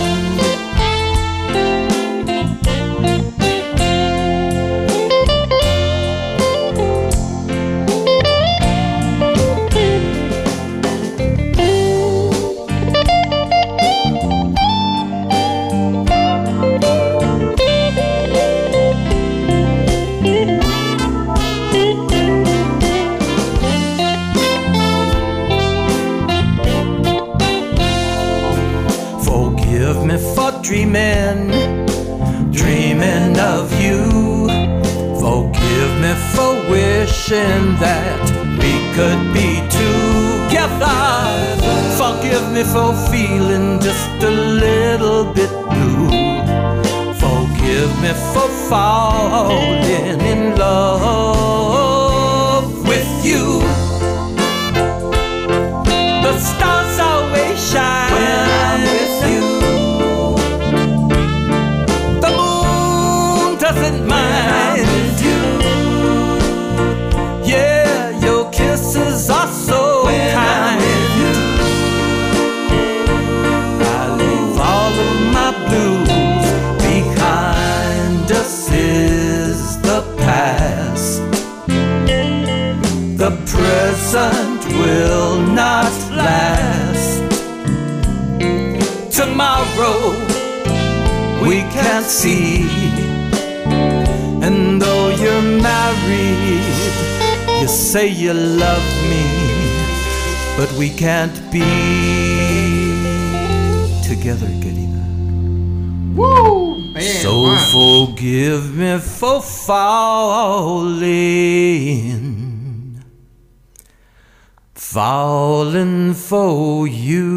Dreaming, dreaming of you. Forgive me for wishing that we could be together. Forgive me for feeling just a little bit blue. Forgive me for falling in love with you. The stars always shine when I'm with you. Doesn't mind you. Yeah, your kisses are so when kind. I leave all of my blues behind us. Is the past. The present will not last. Tomorrow we can't see. And though you're married, you say you love me, but we can't be together, querida. Woo! Man, so wow. Forgive me for falling, falling for you.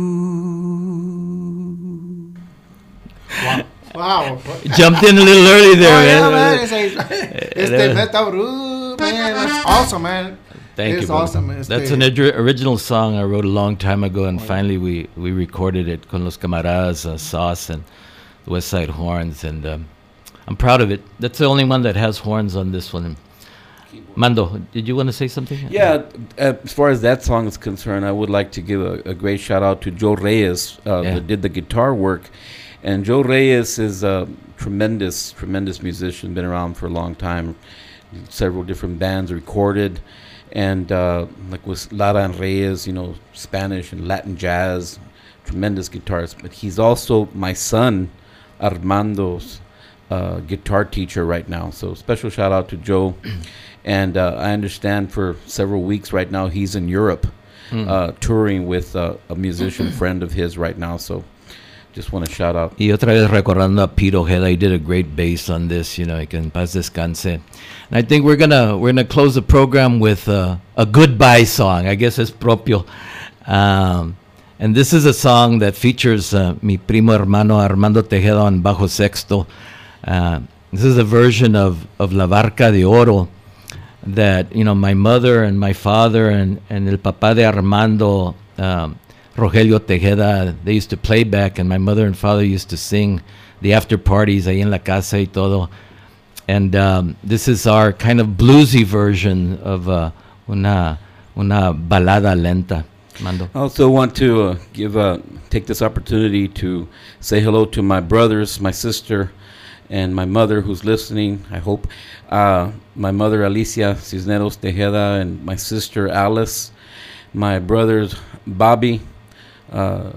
Wow. Wow. Jumped in a little early there, Oh, yeah, man. man. It's, este, Meta Bru, man. That's awesome, man. Thank it's you. brother. awesome. Este, That's an ori- original song I wrote a long time ago, and finally we, we recorded it con los camaradas, uh, Sauce and the West Side Horns, and um, I'm proud of it. That's the only one that has horns on this one. Mando, did you want to say something? Yeah, uh, as far as that song is concerned, I would like to give a, a great shout out to Joe Reyes, uh, Yeah. that did the guitar work. And Joe Reyes is a tremendous, tremendous musician, been around for a long time, several different bands recorded, and uh, like with Lara and Reyes, you know, Spanish and Latin jazz, tremendous guitarist. But he's also my son, Armando's uh, guitar teacher right now. So special shout out to Joe. And uh, I understand for several weeks right now he's in Europe, Mm. uh, touring with uh, a musician friend of his right now. So just want to shout out. Y otra vez recordando a Pete Ojeda, he did a great bass on this, you know, que en paz descanse. And I think we're gonna we're gonna close the program with uh, a goodbye song. I guess it's propio. Um, and this is a song that features uh, mi primo hermano Armando Tejeda on bajo sexto. Uh, this is a version of, of La Barca de Oro that, you know, my mother and my father and, and el papá de Armando, um, Rogelio Tejeda, they used to play back, and my mother and father used to sing the after parties ahí en la casa y todo. And um, this is our kind of bluesy version of uh, una una balada lenta. Mando. I also want to uh, give uh, take this opportunity to say hello to my brothers, my sister, and my mother who's listening, I hope. Uh, my mother, Alicia Cisneros Tejeda, and my sister, Alice. My brothers, Bobby, uh,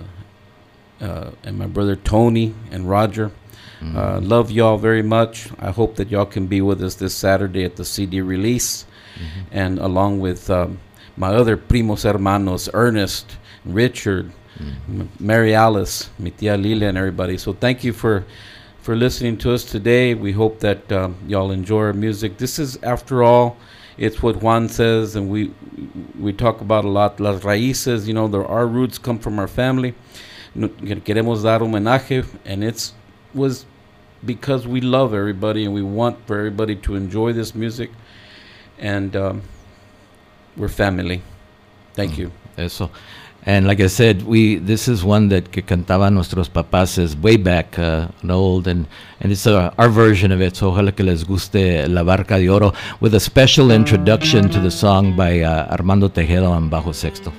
uh, and my brother, Tony, and Roger. Mm. Uh, love y'all very much. I hope that y'all can be with us this Saturday at the C D release. Mm-hmm. And along with um, my other primos hermanos, Ernest, Richard, Mm-hmm. M- Mary Alice, mi tía Lilia, and everybody. So thank you for for listening to us today. We hope that um, y'all enjoy our music. This is, after all, it's what Juan says, and we we talk about a lot. Las raíces, you know, there, our roots come from our family. No, queremos dar homenaje, and it's was because we love everybody and we want for everybody to enjoy this music, and um, we're family. Thank you. Eso. And like I said, we this is one that que cantaban nuestros papás is way back uh, and old, and and it's uh, our version of it. So ojalá que les guste La Barca de Oro, with a special introduction to the song by uh, Armando Tejeda on bajo sexto.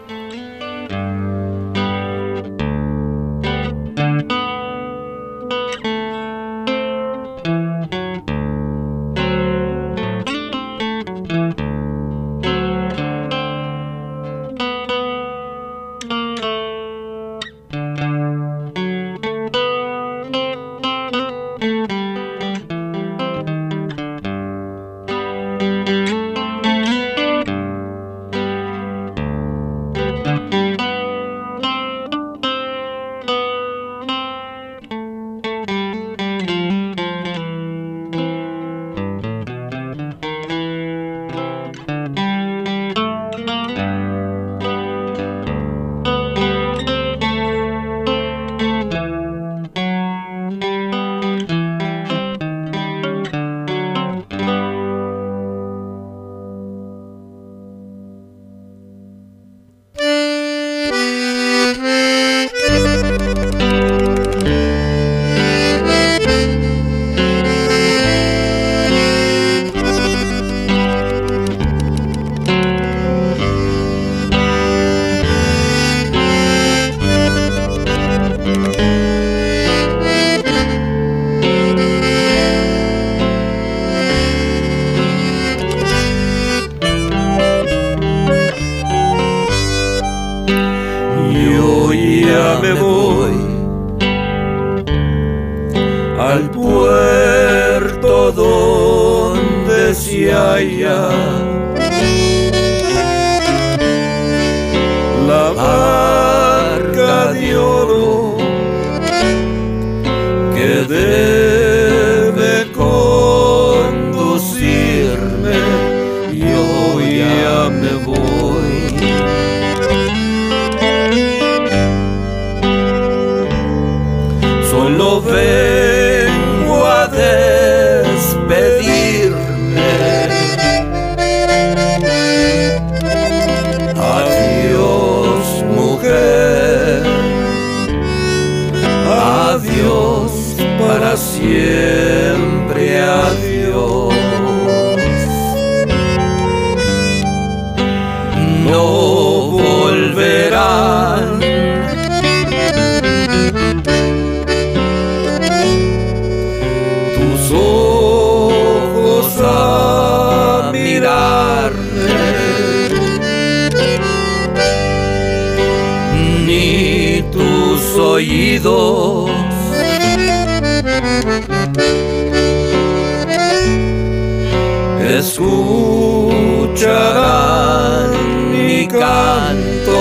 Escucharán mi canto,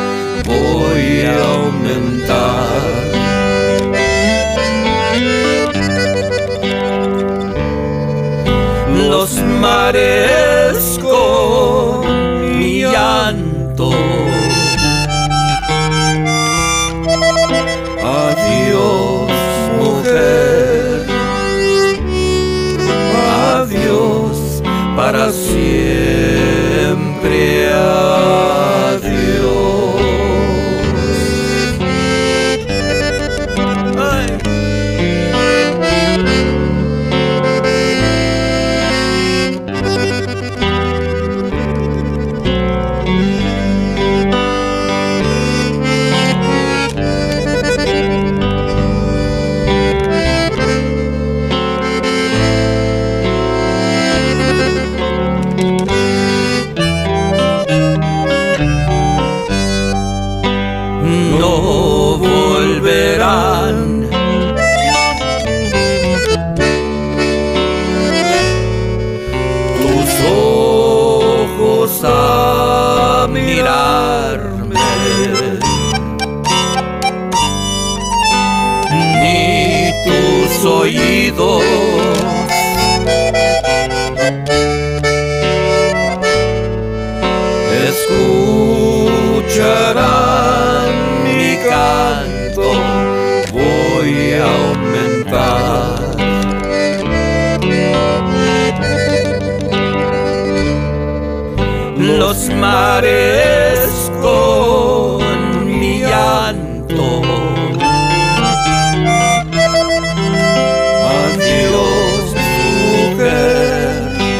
voy a aumentar. Los mares con mi llanto. Adiós, mujer. Adiós para siempre. Adiós. Ay. los mares con mi llanto. Adiós, mujer,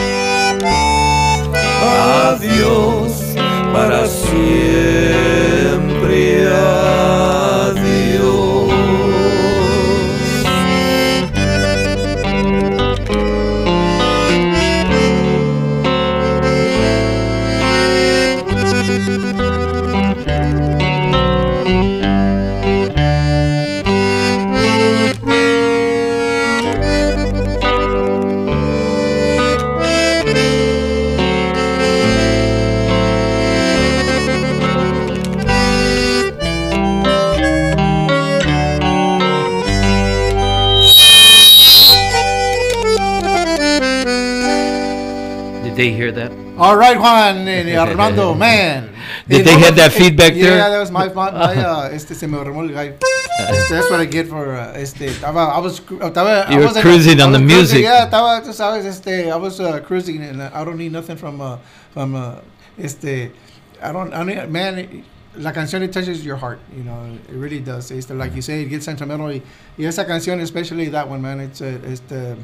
adiós para siempre, adiós. Did they hear that? All right, Juan and Armando, man. Did Eh, they no, have that eh, feedback yeah, there? Yeah, that was my, my, my uh, este, se me arremó el gallo. Este, that's what I get for, uh, este, estaba, I was, cru- estaba, You I were was cruising I on was the cruising, music. Yeah, estaba, tú sabes, este, I was uh, cruising and I don't need nothing from, uh, from, uh, este, I don't, I don't, man, it, la canción, it touches your heart, you know, it really does. Este, like you say, it gets sentimental. Y, y esa canción, especially that one, man, it's, uh, este,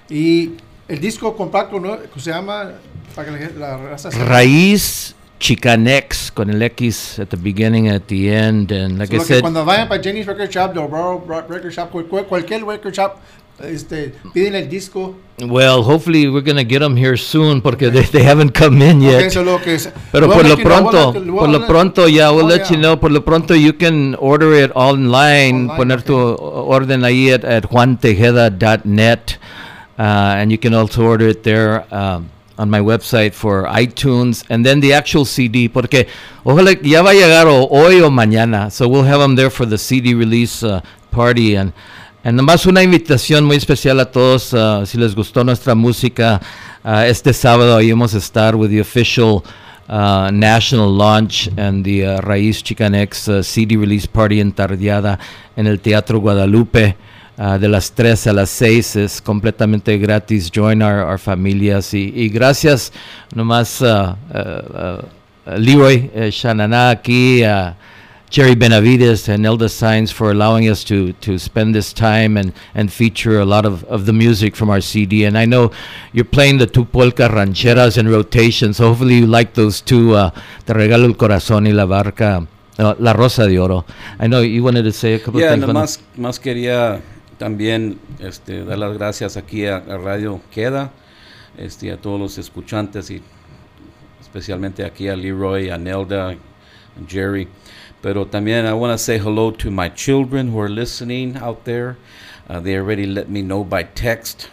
y el disco compacto, ¿no? Que se llama, para que la, la raza sepa. Raíz Chicanex con el X at the beginning, at the end, and like So, I lo que said, cuando vayan para Jenny's Record Shop, o Borough Record Shop, cual- cual- cualquier record shop, este, piden el disco. well, hopefully we're gonna get them here soon porque they, they haven't come in yet. Okay, so lo que es, Pero we'll por lo let you know, we'll pronto, let you- we'll por lo let- pronto, yeah, we'll Oh, let you yeah. know. Por lo pronto, you can order it online. Online, Poner tu okay. orden ahí at, at juan tejeda dot net, uh, and you can also order it there um, on my website for iTunes, and then the actual C D. Porque ojalá que ya va a llegar o hoy o mañana. So we'll have them there for the C D release uh, party. And And nomás una invitación muy especial a todos, uh, si les gustó nuestra música, uh, este sábado ahí vamos a estar with the official uh, national launch and the uh, Raíz Chicanex uh, C D release party en Tardeada en el Teatro Guadalupe. Uh, de las tres a las seis es completamente gratis. Join our, our familias y, y gracias nomás uh, uh, uh, Leroy uh, Shananá aquí, uh, Jerry Benavides and Elda Signs for allowing us to to spend this time and and feature a lot of, of the music from our C D. And I know you're playing the two polka rancheras in rotation, so hopefully you like those two, uh, Te Regalo el Corazón y La Barca, uh, La Rosa de Oro. I know you wanted to say a couple Yeah, of things. nomás más quería también este, dar las gracias aquí a, a Radio Queda, este, a todos los escuchantes y especialmente aquí a Leroy, a Nelda, a Jerry. Pero también I want to say hello to my children who are listening out there. Uh, they already let me know by text.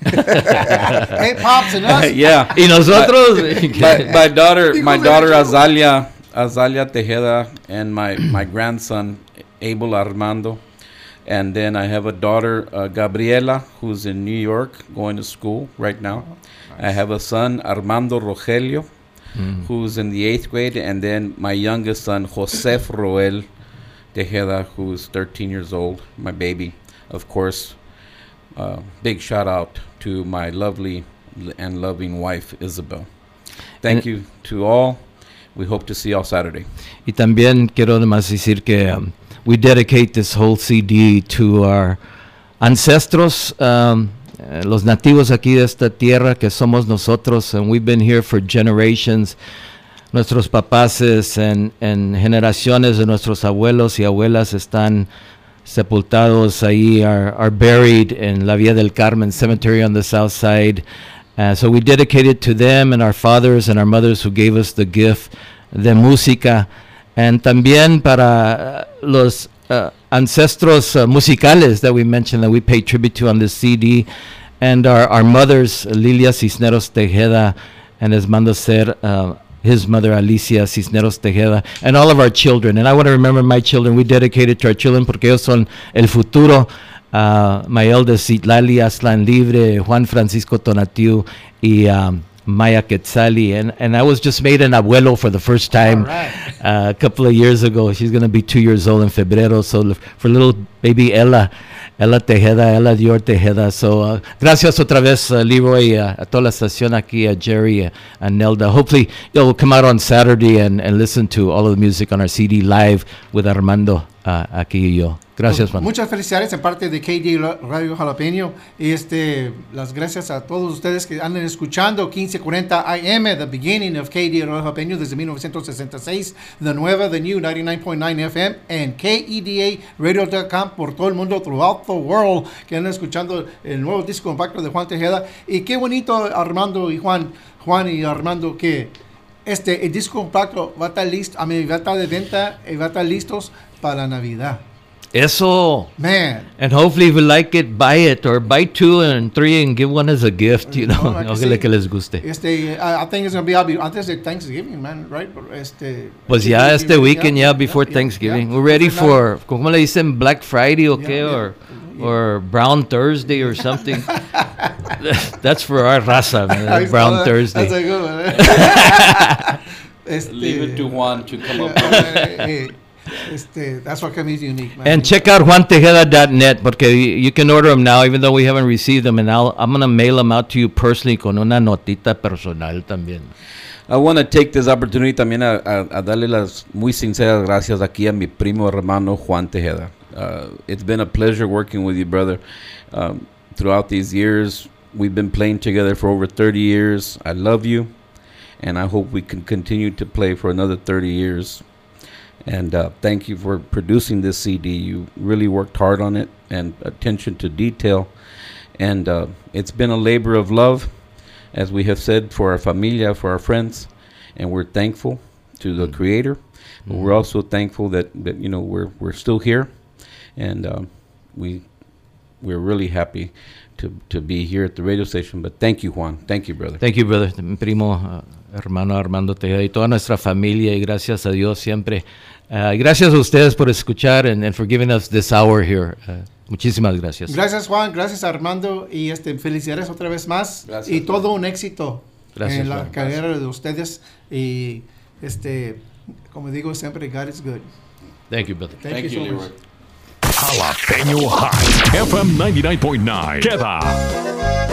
Hey, Pops and us. Yeah. Y nosotros, my, my daughter, my Hijos de daughter Dios. Azalia, Azalia Tejeda, and my, my grandson Abel Armando, and then I have a daughter uh, Gabriela, who's in New York going to school right now. I have a son Armando Rogelio, Mm. who's in the eighth grade, and then my youngest son Josef Roel Tejeda, who's thirteen years old, my baby. Of course, uh, big shout out to my lovely and loving wife Isabel. Thank And- you to all. We hope to see you all Saturday. Y también quiero además decir que um, we dedicate this whole C D to our ancestros, um, eh, los nativos aquí de esta tierra que somos nosotros, and we've been here for generations. Nuestros papaces and, and generaciones de nuestros abuelos y abuelas están sepultados ahí, are, are buried in La Villa del Carmen Cemetery on the south side. Uh, so we dedicate it to them and our fathers and our mothers who gave us the gift de música. And también para uh, los uh, ancestros uh, musicales that we mentioned, that we pay tribute to on this C D, and our, our mothers, Lilia Cisneros Tejeda and Esmando Ser, uh, his mother Alicia Cisneros Tejeda, and all of our children. And I want to remember my children. We dedicate it to our children porque ellos son el futuro. Uh, my eldest, Citlali Aslan Libre, Juan Francisco Tonatiu, y um, Maya Quetzali. And, and I was just made an abuelo for the first time All right. uh, a couple of years ago. She's going to be two years old in febrero. So l- for little baby Ella, Ella Tejeda, Ella Dior Tejeda. So, uh, gracias otra vez, uh, Leroy, uh, a toda la estación aquí, a Jerry, uh, a Nelda. Hopefully, you'll come out on Saturday and, and listen to all of the music on our C D live with Armando uh, aquí y yo. Gracias, man. Muchas felicidades en parte de K D A Radio Jalapeño. Y este, las gracias a todos ustedes que andan escuchando quince cuarenta A M, the beginning of K D A Radio Jalapeño desde mil novecientos sesenta y seis, the nueva, the new ninety nine point nine F M, and K E D A radio dot com por todo el mundo, throughout the world, que andan escuchando el nuevo disco compacto de Juan Tejeda. Y qué bonito, Armando y Juan, Juan y Armando, que este, el disco compacto va a estar listo, a mí va a estar de venta y va a estar listos para Navidad. Eso. Man. And hopefully if you like it, buy it, or buy two and three and give one as a gift, you know. No, like Ojalá que les guste. Este, I, I think it's going to be, I'll be antes de Thanksgiving, man, right? Este, Pues ya este weekend, ya before Thanksgiving. We're ready for, ¿cómo le dicen? Black Friday, o qué? Or, or Brown Thursday or something. That's for our raza, man. Brown Thursday. That's a good one. este, Leave it to Juan to come up with it. Este, that's what comes unique, man. And check out juan tejeda dot net porque you can order them now, even though we haven't received them. And I'll, I'm going to mail them out to you personally con una notita personal también. I want to take this opportunity también a, a, a darle las muy sinceras gracias aquí a mi primo hermano Juan Tejeda. Uh, it's been a pleasure working with you, brother. Um, throughout these years, we've been playing together for over thirty years. I love you, and I hope we can continue to play for another thirty years. And uh, thank you for producing this C D. You really worked hard on it, and attention to detail. And uh, it's been a labor of love, as we have said, for our familia, for our friends. And we're thankful to the mm-hmm. Creator. But mm-hmm. we're also thankful that, that you know we're we're still here, and uh, we we're really happy to to be here at the radio station. But thank you, Juan. Thank you, brother. Thank you, brother. Mi primo, uh, hermano Armando Tejeda y toda nuestra familia, y gracias a Dios siempre. Uh, gracias a ustedes por escuchar and, and for giving us this hour here. Uh, muchísimas gracias. Gracias, Juan. Gracias, Armando. Y este, felicidades otra vez más. Gracias, y todo un éxito gracias, en la Juan. carrera Gracias. de ustedes. Y este, como digo siempre, God is good. Thank you, brother. Thank, Thank you, you, so Leroy. much. Jalapeño Hot. F M ninety-nine point nine. Queda.